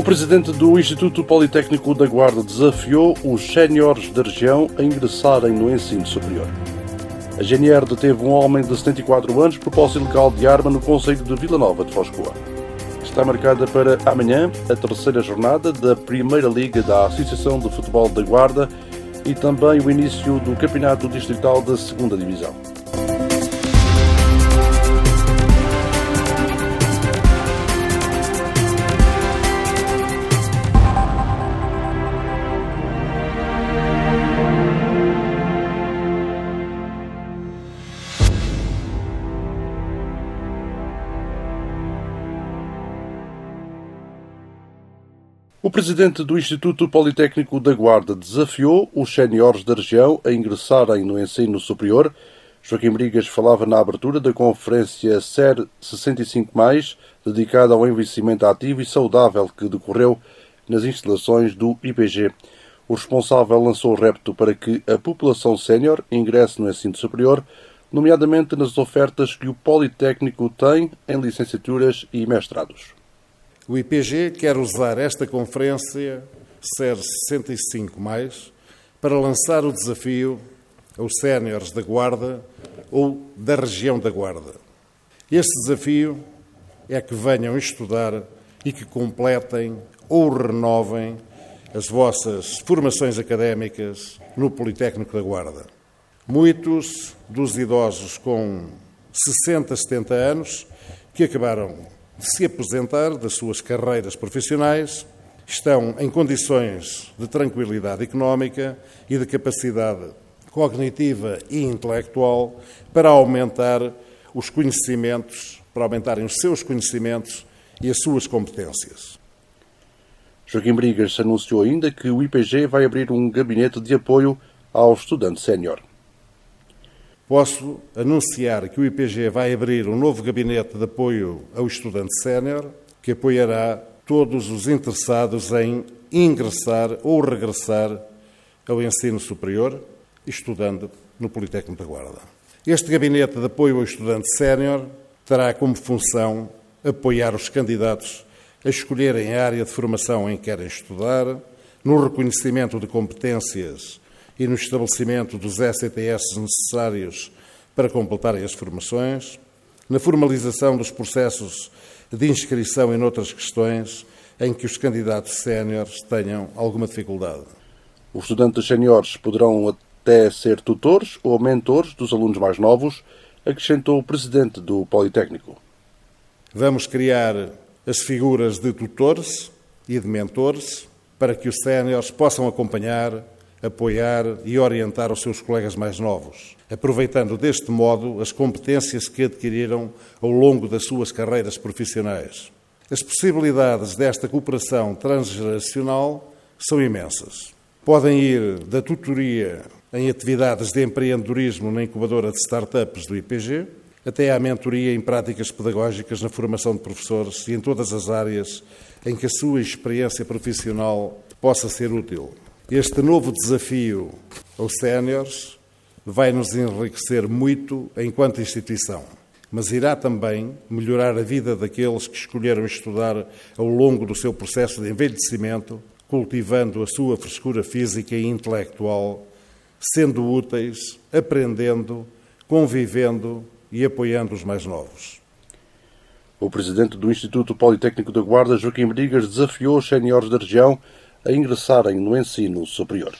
O presidente do Instituto Politécnico da Guarda desafiou os séniores da região a ingressarem no ensino superior. A GNR deteve um homem de 74 anos por posse ilegal de arma no concelho de Vila Nova de Foscoa. Está marcada para amanhã a terceira jornada da Primeira Liga da Associação de Futebol da Guarda e também o início do Campeonato Distrital da 2ª Divisão. O presidente do Instituto Politécnico da Guarda desafiou os séniores da região a ingressarem no ensino superior. Joaquim Brigas falava na abertura da conferência SER 65+, dedicada ao envelhecimento ativo e saudável que decorreu nas instalações do IPG. O responsável lançou o repto para que a população sénior ingresse no ensino superior, nomeadamente nas ofertas que o Politécnico tem em licenciaturas e mestrados. O IPG quer usar esta conferência SER 65+, para lançar o desafio aos séniores da Guarda ou da região da Guarda. Este desafio é que venham estudar e que completem ou renovem as vossas formações académicas no Politécnico da Guarda. Muitos dos idosos com 60, 70 anos que acabaram de se aposentar das suas carreiras profissionais, estão em condições de tranquilidade económica e de capacidade cognitiva e intelectual para aumentar os conhecimentos, para aumentarem os seus conhecimentos e as suas competências. Joaquim Brigas anunciou ainda que o IPG vai abrir um gabinete de apoio ao estudante sénior. Posso anunciar que o IPG vai abrir um novo gabinete de apoio ao estudante sénior, que apoiará todos os interessados em ingressar ou regressar ao ensino superior, estudando no Politécnico da Guarda. Este gabinete de apoio ao estudante sénior terá como função apoiar os candidatos a escolherem a área de formação em que querem estudar, no reconhecimento de competências e no estabelecimento dos ECTS necessários para completarem as formações, na formalização dos processos de inscrição e noutras questões em que os candidatos séniores tenham alguma dificuldade. Os estudantes séniores poderão até ser tutores ou mentores dos alunos mais novos, acrescentou o presidente do Politécnico. Vamos criar as figuras de tutores e de mentores para que os séniores possam acompanhar, apoiar e orientar os seus colegas mais novos, aproveitando deste modo as competências que adquiriram ao longo das suas carreiras profissionais. As possibilidades desta cooperação transgeracional são imensas. Podem ir da tutoria em atividades de empreendedorismo na incubadora de startups do IPG, até à mentoria em práticas pedagógicas na formação de professores e em todas as áreas em que a sua experiência profissional possa ser útil. Este novo desafio aos séniores vai nos enriquecer muito enquanto instituição, mas irá também melhorar a vida daqueles que escolheram estudar ao longo do seu processo de envelhecimento, cultivando a sua frescura física e intelectual, sendo úteis, aprendendo, convivendo e apoiando os mais novos. O presidente do Instituto Politécnico da Guarda, Joaquim Brigas, desafiou os séniores da região a ingressarem no ensino superior.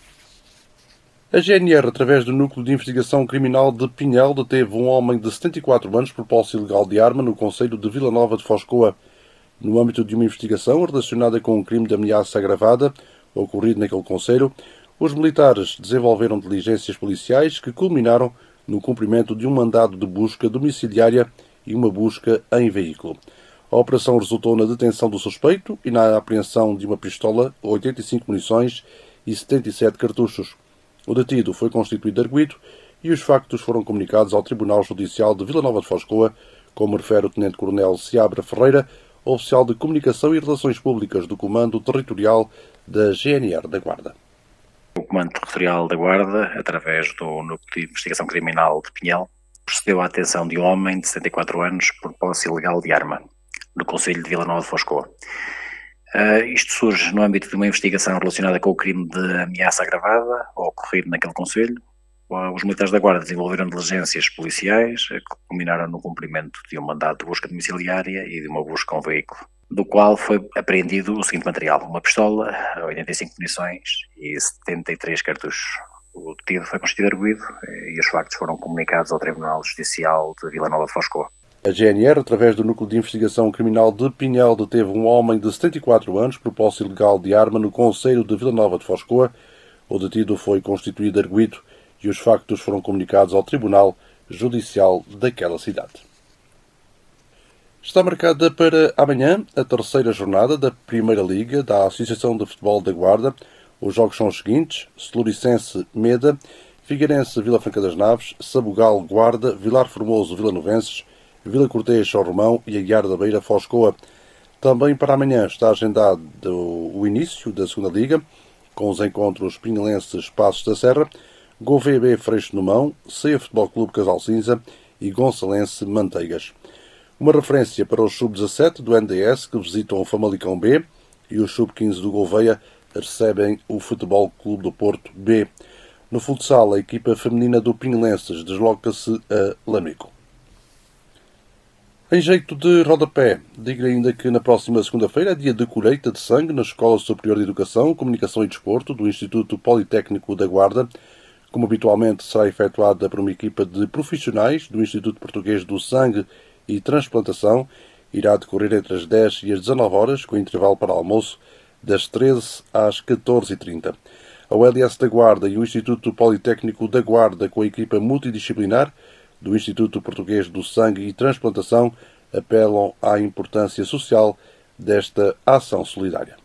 A GNR, através do Núcleo de Investigação Criminal de Pinhel, deteve um homem de 74 anos por posse ilegal de arma no concelho de Vila Nova de Foscoa. No âmbito de uma investigação relacionada com um crime de ameaça agravada ocorrido naquele concelho, os militares desenvolveram diligências policiais que culminaram no cumprimento de um mandado de busca domiciliária e uma busca em veículo. A operação resultou na detenção do suspeito e na apreensão de uma pistola, 85 munições e 77 cartuchos. O detido foi constituído arguido e os factos foram comunicados ao Tribunal Judicial de Vila Nova de Foscoa, como refere o Tenente-Coronel Seabra Ferreira, oficial de Comunicação e Relações Públicas do Comando Territorial da GNR da Guarda. O Comando Territorial da Guarda, através do Núcleo de Investigação Criminal de Pinhel, procedeu à detenção de um homem de 74 anos por posse ilegal de arma, no concelho de Vila Nova de Foscoa. Isto surge no âmbito de uma investigação relacionada com o crime de ameaça agravada ocorrido naquele concelho. Os militares da Guarda desenvolveram diligências policiais que culminaram no cumprimento de um mandado de busca domiciliária e de uma busca a um veículo, do qual foi apreendido o seguinte material: uma pistola, 85 munições e 73 cartuchos. O detido foi constituído arguido e os factos foram comunicados ao Tribunal Judicial de Vila Nova de Foscoa. A GNR, através do Núcleo de Investigação Criminal de Pinhel, deteve um homem de 74 anos por posse ilegal de arma no concelho de Vila Nova de Foscoa. O detido foi constituído arguido e os factos foram comunicados ao Tribunal Judicial daquela cidade. Está marcada para amanhã a terceira jornada da Primeira Liga da Associação de Futebol da Guarda. Os jogos são os seguintes: Celuricense-Meda, Figueirense-Vila Franca das Naves, Sabugal-Guarda, Vilar Formoso-Vila-Novenses, Vila Cortês-São Romão e Aguiar da Beira-Foscoa. Também para amanhã está agendado o início da segunda Liga, com os encontros pinhelenses-Passos da Serra, Gouveia B Freixo no Mão, Ceia Futebol Clube Casal Cinza e Gonçalense-Manteigas. Uma referência para os sub-17 do NDS que visitam o Famalicão B e os sub-15 do Gouveia recebem o Futebol Clube do Porto B. No futsal, a equipa feminina do Pinhelenses desloca-se a Lamego. Em jeito de rodapé, digo ainda que na próxima segunda-feira é dia de colheita de sangue na Escola Superior de Educação, Comunicação e Desporto do Instituto Politécnico da Guarda. Como habitualmente será efetuada por uma equipa de profissionais do Instituto Português do Sangue e Transplantação, irá decorrer entre as 10 e as 19 horas, com intervalo para almoço, das 13 às 14h30. A ULS da Guarda e o Instituto Politécnico da Guarda, com a equipa multidisciplinar do Instituto Português do Sangue e Transplantação, apelam à importância social desta ação solidária.